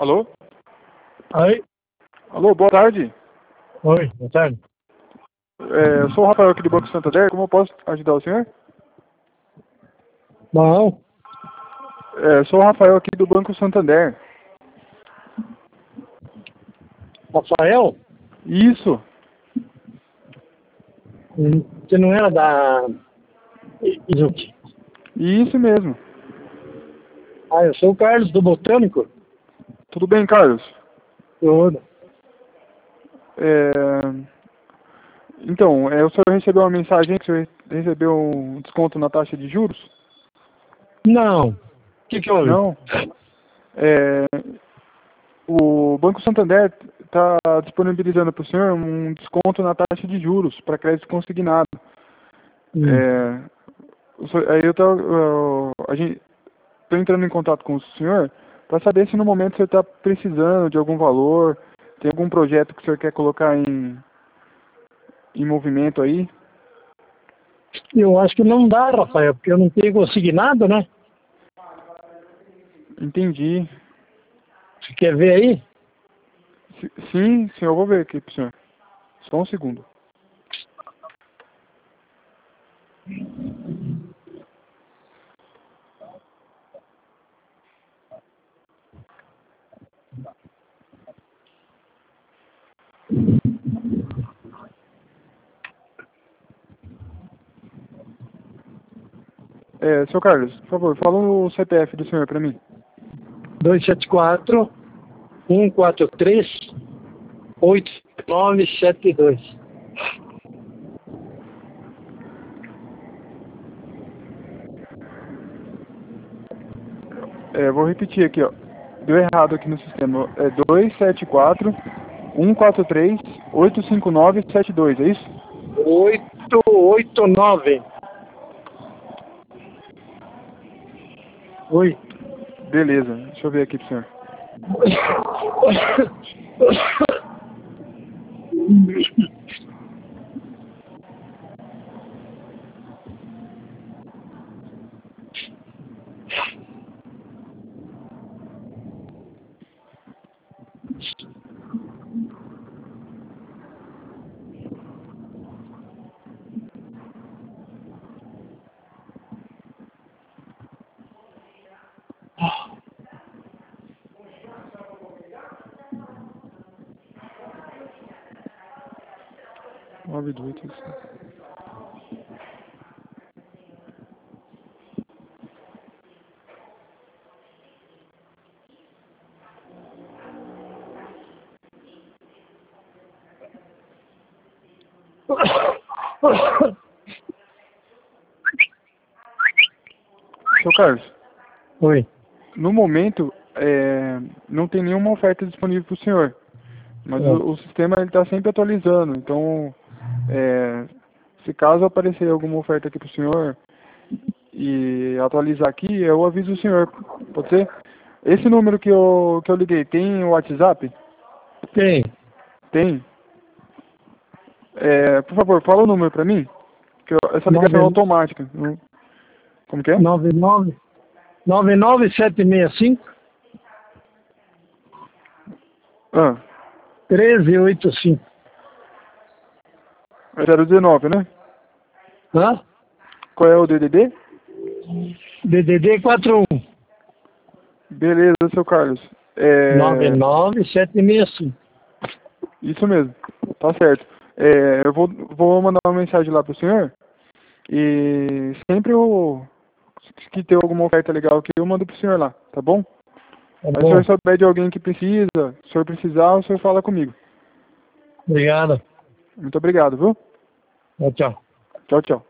Alô? Oi, Alô, boa tarde. oi, boa tarde. Eu sou o Rafael aqui do Banco Santander. Como eu posso ajudar o senhor? Bom, Sou o Rafael aqui do Banco Santander. Rafael, Isso, você não era da Izuki? isso mesmo. Ah, eu sou o Carlos do Botânico. Tudo bem, Carlos? Tudo. É, Então, o senhor recebeu uma mensagem que o senhor recebeu um desconto na taxa de juros? Não. O que houve? Não. É, O Banco Santander está disponibilizando para o senhor um desconto na taxa de juros para crédito consignado. Hum. É, Aí a gente estou entrando em contato com o senhor para saber se no momento o senhor está precisando de algum valor, tem algum projeto que o senhor quer colocar em movimento aí. Eu acho que não dá, Rafael, porque eu não tenho consignado, né? Entendi. Você quer ver aí? Sim, eu vou ver aqui para o senhor. Só um segundo. Seu Carlos, por favor, fala o CPF do senhor para mim. 274 143 8972. Vou repetir aqui, ó. Deu errado aqui no sistema. 274-143-85972, é isso? 889. Oi. Beleza, deixa eu ver aqui pro senhor. Nove do oito. Seu Carlos, Oi. no momento não tem nenhuma oferta disponível para o senhor, mas É. o sistema está sempre atualizando. Então, se caso aparecer alguma oferta aqui para o senhor e atualizar aqui, eu aviso o senhor. Pode ser? Esse número que eu liguei, tem o WhatsApp? Tem. Tem? Por favor, fala o número para mim, que essa ligação é 9 automática. Como que é? 99 99765 Ah, 1385. é 019, né? Hã? Qual é o DDD? DDD 41 Beleza, seu Carlos. 99765. Isso mesmo, tá certo. Eu vou mandar uma mensagem lá pro senhor e sempre que ter alguma oferta legal aqui, eu mando pro senhor lá, tá bom? Tá Mas se o bom. senhor souber de alguém que precisa, se o senhor precisar, o senhor fala comigo. Obrigado. Muito obrigado, viu? Tchau, tchau. Tchau, tchau.